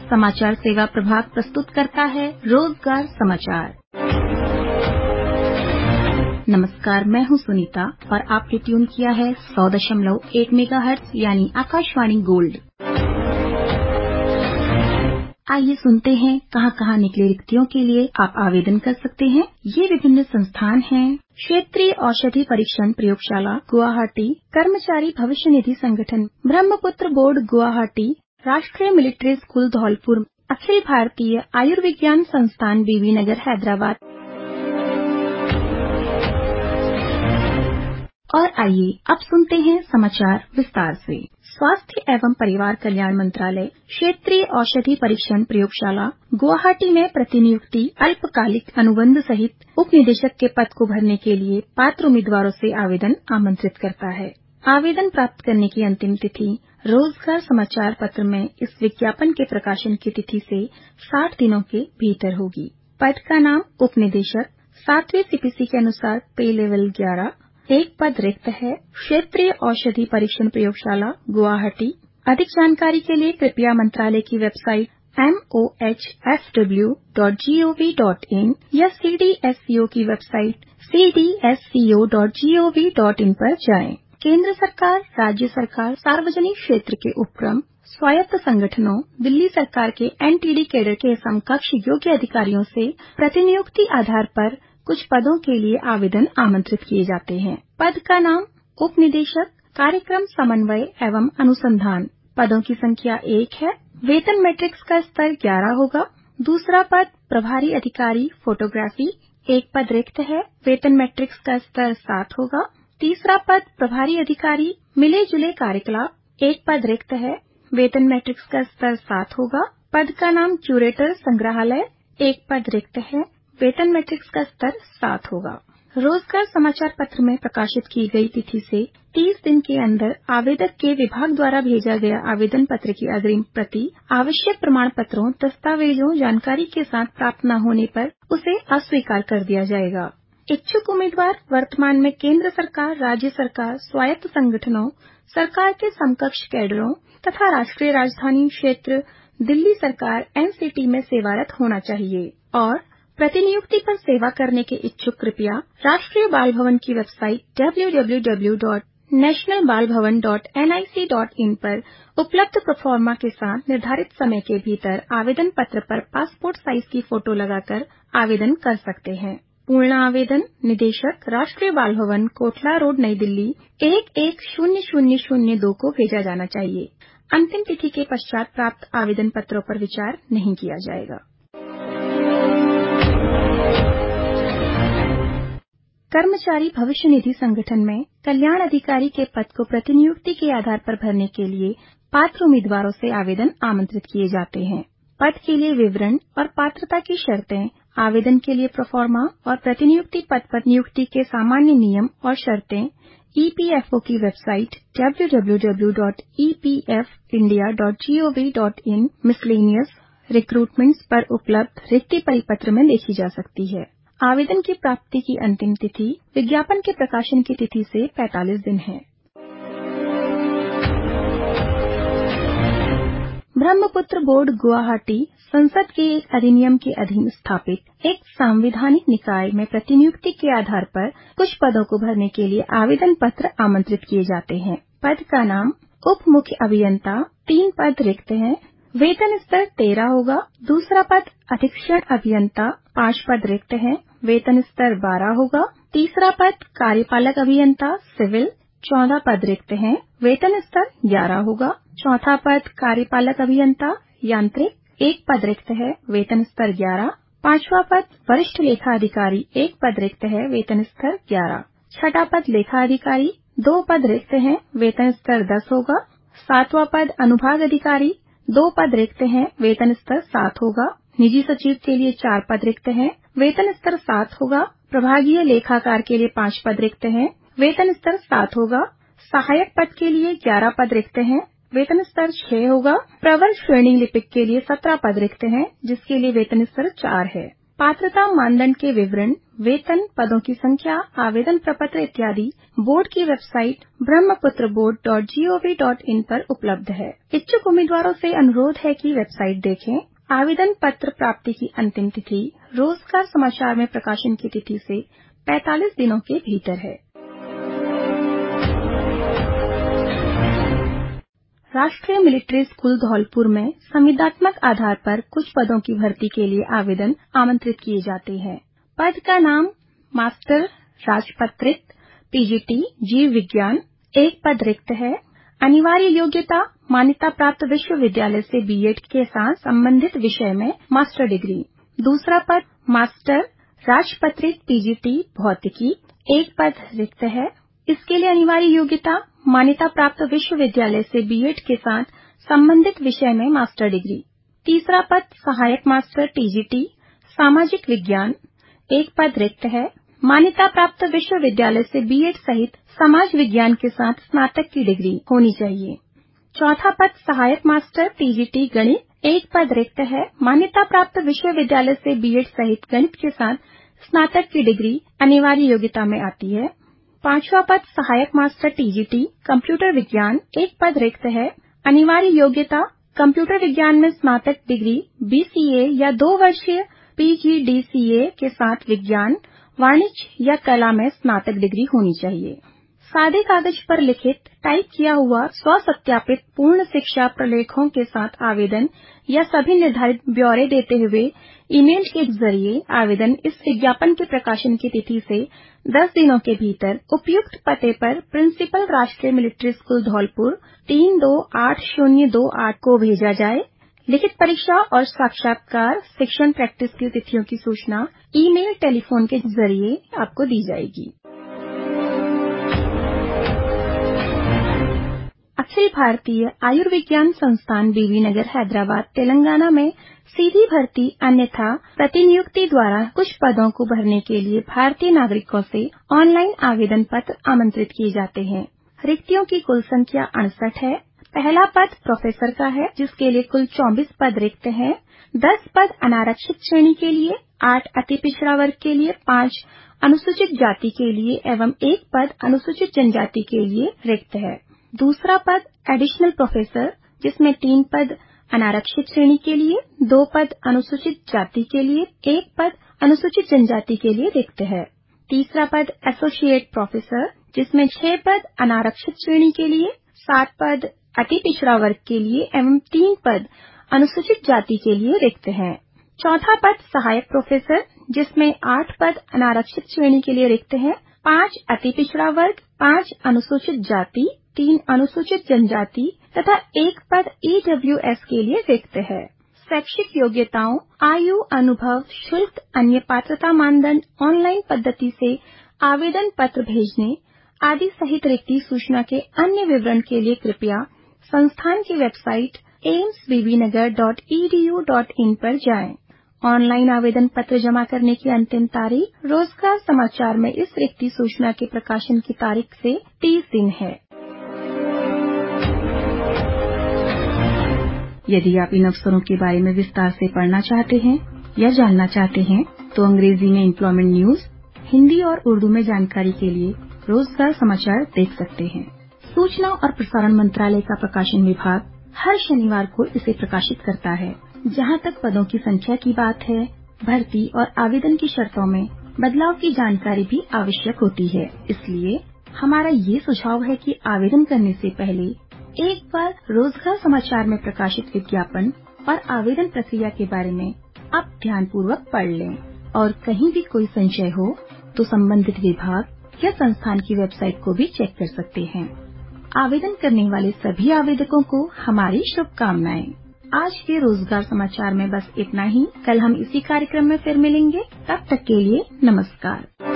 समाचार सेवा प्रभाग प्रस्तुत करता है रोजगार समाचार। नमस्कार, मैं हूं सुनीता और आपने ट्यून किया है 100.1 मेगाहर्ट्ज यानी आकाशवाणी गोल्ड। आइए सुनते हैं कहां निकले रिक्तियों के लिए आप आवेदन कर सकते हैं। ये विभिन्न संस्थान हैं: क्षेत्रीय औषधि परीक्षण प्रयोगशाला गुवाहाटी, कर्मचारी भविष्य निधि संगठन ब्रह्मपुत्र बोर्ड गुवाहाटी, राष्ट्रीय मिलिट्री स्कूल धौलपुर, अखिल भारतीय आयुर्विज्ञान संस्थान बीबी नगर हैदराबाद। और आइए अब सुनते हैं समाचार विस्तार से। स्वास्थ्य एवं परिवार कल्याण मंत्रालय क्षेत्रीय औषधि परीक्षण प्रयोगशाला गुवाहाटी में प्रतिनियुक्ति अल्पकालिक अनुबंध सहित उप निदेशक के पद को भरने के लिए पात्र उम्मीदवारों से आवेदन आमंत्रित करता है। आवेदन प्राप्त करने की अंतिम तिथि रोजगार समाचार पत्र में इस विज्ञापन के प्रकाशन की तिथि से 60 दिनों के भीतर होगी। पद का नाम उप निदेशक, 7वीं सीपीसी के अनुसार पे लेवल 11, एक पद रिक्त है। क्षेत्रीय औषधि परीक्षण प्रयोगशाला गुवाहाटी। अधिक जानकारी के लिए कृपया मंत्रालय की वेबसाइट mohfw.gov.in या CDSCO की वेबसाइट cdsco.gov.in पर जाएं। केंद्र सरकार, राज्य सरकार, सार्वजनिक क्षेत्र के उपक्रम, स्वायत्त संगठनों, दिल्ली सरकार के एनटीडी कैडर के समकक्ष योग्य अधिकारियों से प्रतिनियुक्ति आधार पर कुछ पदों के लिए आवेदन आमंत्रित किए जाते हैं। पद का नाम उप निदेशक, कार्यक्रम समन्वय एवं अनुसंधान। पदों की संख्या 1 है। वेतन मैट्रिक्स का स्तर 11 होगा। दूसरा पद प्रभारी अधिकारी फोटोग्राफी, एक पद रिक्त है। वेतन मैट्रिक्स का स्तर 7 होगा। तीसरा पद प्रभारी अधिकारी मिले जुले कार्यकलाप, एक पद रिक्त है। वेतन मैट्रिक्स का स्तर 7 होगा। पद का नाम क्यूरेटर संग्रहालय, एक पद रिक्त है। वेतन मैट्रिक्स का स्तर 7 होगा। रोजगार समाचार पत्र में प्रकाशित की गई तिथि से 30 दिन के अंदर आवेदक के विभाग द्वारा भेजा गया आवेदन पत्र की अग्रिम प्रति आवश्यक प्रमाण पत्रों, दस्तावेजों, जानकारी के साथ प्राप्त न होने पर उसे अस्वीकार कर दिया जाएगा। इच्छुक उम्मीदवार वर्तमान में केंद्र सरकार, राज्य सरकार, स्वायत्त संगठनों, सरकार के समकक्ष कैडरों तथा राष्ट्रीय राजधानी क्षेत्र दिल्ली सरकार एनसीटी में सेवारत होना चाहिए और प्रतिनियुक्ति पर सेवा करने के इच्छुक कृपया राष्ट्रीय बाल भवन की वेबसाइट www.nationalbalbhavan.nic.in पर उपलब्ध प्रोफार्मा के साथ निर्धारित समय के भीतर आवेदन पत्र पर पासपोर्ट साइज की फोटो लगाकर आवेदन कर सकते हैं। पूर्ण आवेदन निदेशक, राष्ट्रीय बाल भवन, कोटला रोड, नई दिल्ली 110002 को भेजा जाना चाहिए। अंतिम तिथि के पश्चात प्राप्त आवेदन पत्रों पर विचार नहीं किया जाएगा। कर्मचारी भविष्य निधि संगठन में कल्याण अधिकारी के पद को प्रतिनियुक्ति के आधार पर भरने के लिए पात्र उम्मीदवारों से आवेदन आमंत्रित किए जाते हैं। पद के लिए विवरण और पात्रता की शर्तें, आवेदन के लिए प्रोफार्मा और प्रतिनियुक्ति पद पर नियुक्ति के सामान्य नियम और शर्तें ईपीएफओ की वेबसाइट www.epfindia.gov.in मिसलेनियस रिक्रूटमेंट्स पर उपलब्ध रिक्ति परिपत्र में देखी जा सकती है। आवेदन की प्राप्ति की अंतिम तिथि विज्ञापन के प्रकाशन की तिथि से 45 दिन है। ब्रह्मपुत्र बोर्ड गुवाहाटी संसद के एक अधिनियम के अधीन स्थापित एक संवैधानिक निकाय में प्रतिनियुक्ति के आधार पर कुछ पदों को भरने के लिए आवेदन पत्र आमंत्रित किए जाते हैं। पद का नाम उप मुख्य अभियंता, 3 पद रिक्त हैं। वेतन स्तर 13 होगा। दूसरा पद अधीक्षण अभियंता, 5 पद रिक्त हैं। वेतन स्तर 12 होगा। तीसरा पद कार्यपालक अभियंता सिविल, 14 पद रिक्त हैं। वेतन स्तर 11 होगा। चौथा पद कार्यपालक अभियंता यांत्रिक, 1 पद रिक्त है। वेतन स्तर 11। पांचवा पद वरिष्ठ लेखा अधिकारी, 1 पद रिक्त है। वेतन स्तर 11। छठा पद लेखा अधिकारी, 2 पद रिक्त हैं। वेतन स्तर 10 होगा। सातवां पद अनुभाग अधिकारी, 2 पद रिक्त हैं। वेतन स्तर 7 होगा। निजी सचिव के लिए 4 पद रिक्त हैं। वेतन स्तर 7 होगा। प्रभागीय लेखाकार के लिए 5 पद रिक्त हैं। वेतन स्तर 7 होगा। सहायक पद के लिए 11 पद रिक्त हैं। वेतन स्तर 6 होगा। प्रवर श्रेणी लिपिक के लिए 17 पद रिक्त हैं, जिसके लिए वेतन स्तर 4 है। पात्रता मानदंड के विवरण, वेतन, पदों की संख्या, आवेदन प्रपत्र इत्यादि बोर्ड की वेबसाइट brahmaputraboard.gov.in पर उपलब्ध है। इच्छुक उम्मीदवारों से अनुरोध है कि वेबसाइट देखें। आवेदन पत्र प्राप्ति की अंतिम तिथि रोजगार समाचार में प्रकाशन की तिथि से 45 दिनों के भीतर है। राष्ट्रीय मिलिट्री स्कूल धौलपुर में संविदात्मक आधार पर कुछ पदों की भर्ती के लिए आवेदन आमंत्रित किए जाते हैं। पद का नाम मास्टर राजपत्रित पीजीटी जीव विज्ञान, एक पद रिक्त है। अनिवार्य योग्यता मान्यता प्राप्त विश्वविद्यालय से बीएड के साथ संबंधित विषय में मास्टर डिग्री। दूसरा पद मास्टर राजपत्रित पीजीटी भौतिकी, एक पद रिक्त है। इसके लिए अनिवार्य योग्यता मान्यता प्राप्त विश्वविद्यालय से बीएड के साथ संबंधित विषय में मास्टर डिग्री। तीसरा पद सहायक मास्टर टीजीटी सामाजिक विज्ञान, एक पद रिक्त है। मान्यता प्राप्त विश्वविद्यालय से बीएड सहित समाज विज्ञान के साथ स्नातक की डिग्री होनी चाहिए। चौथा पद सहायक मास्टर टीजीटी गणित, एक पद रिक्त है। मान्यता प्राप्त विश्वविद्यालय से बीएड सहित गणित के साथ स्नातक की डिग्री अनिवार्य योग्यता में आती है। पांचवा पद सहायक मास्टर टीजीटी कंप्यूटर विज्ञान, एक पद रिक्त है। अनिवार्य योग्यता कंप्यूटर विज्ञान में स्नातक डिग्री बीसीए या 2 वर्षीय पीजीडीसीए के साथ विज्ञान, वाणिज्य या कला में स्नातक डिग्री होनी चाहिए। सादे कागज पर लिखित टाइप किया हुआ स्वसत्यापित पूर्ण शिक्षा प्रलेखों के साथ आवेदन या सभी निर्धारित ब्यौरे देते हुए ईमेल के जरिए आवेदन इस विज्ञापन के प्रकाशन की तिथि से 10 दिनों के भीतर उपयुक्त पते पर प्रिंसिपल राष्ट्रीय मिलिट्री स्कूल धौलपुर 328028 को भेजा जाए। लिखित परीक्षा और साक्षात्कार शिक्षण प्रैक्टिस की तिथियों की सूचना ईमेल टेलीफोन के जरिए आपको दी जाएगी। अखिल भारतीय आयुर्विज्ञान संस्थान बीबीनगर हैदराबाद तेलंगाना में सीधी भर्ती अन्यथा प्रतिनियुक्ति द्वारा कुछ पदों को भरने के लिए भारतीय नागरिकों से ऑनलाइन आवेदन पत्र आमंत्रित किए जाते हैं। रिक्तियों की कुल संख्या 68 है। पहला पद प्रोफेसर का है, जिसके लिए कुल 24 पद रिक्त हैं। 10 पद अनारक्षित श्रेणी के लिए, 8 अति पिछड़ा वर्ग के लिए, 5 अनुसूचित जाति के लिए एवं 1 पद अनुसूचित जनजाति के लिए रिक्त है। दूसरा पद एडिशनल प्रोफेसर, जिसमें 3 पद अनारक्षित श्रेणी के लिए, 2 पद अनुसूचित जाति के लिए, 1 पद अनुसूचित जनजाति के लिए रिक्त है। तीसरा पद एसोसिएट प्रोफेसर, जिसमें 6 पद अनारक्षित श्रेणी के लिए, 7 पद अति पिछड़ा वर्ग के लिए एवं 3 पद अनुसूचित जाति के लिए रिक्त हैं। चौथा पद सहायक प्रोफेसर, जिसमें 8 पद अनारक्षित श्रेणी के लिए रिक्त हैं, 5 अति पिछड़ा वर्ग, 5 अनुसूचित जाति, 3 अनुसूचित जनजाति तथा 1 पद ईडब्ल्यूएस के लिए रिक्त है। शैक्षिक योग्यताओं, आयु, अनुभव, शुल्क, अन्य पात्रता मानदंड, ऑनलाइन पद्धति से आवेदन पत्र भेजने आदि सहित रिक्ति सूचना के अन्य विवरण के लिए कृपया संस्थान की वेबसाइट aimsbbnagar.edu.in पर जाएं। ऑनलाइन आवेदन पत्र जमा करने की अंतिम तारीख रोजगार समाचार में इस रिक्ति सूचना के प्रकाशन की तारीख से 30 दिन है। यदि आप इन अवसरों के बारे में विस्तार से पढ़ना चाहते हैं या जानना चाहते हैं तो अंग्रेजी में एम्प्लॉयमेंट न्यूज, हिंदी और उर्दू में जानकारी के लिए रोजगार समाचार देख सकते हैं। सूचना और प्रसारण मंत्रालय का प्रकाशन विभाग हर शनिवार को इसे प्रकाशित करता है। जहां तक पदों की संख्या की बात है, भर्ती और आवेदन की शर्तों में बदलाव की जानकारी भी आवश्यक होती है। इसलिए हमारा ये सुझाव है कि आवेदन करने से पहले एक बार रोजगार समाचार में प्रकाशित विज्ञापन और आवेदन प्रक्रिया के बारे में आप ध्यानपूर्वक पढ़ लें और कहीं भी कोई संशय हो तो संबंधित विभाग या संस्थान की वेबसाइट को भी चेक कर सकते हैं। आवेदन करने वाले सभी आवेदकों को हमारी शुभकामनाएं। आज के रोजगार समाचार में बस इतना ही। कल हम इसी कार्यक्रम में फिर मिलेंगे। तब तक के लिए नमस्कार।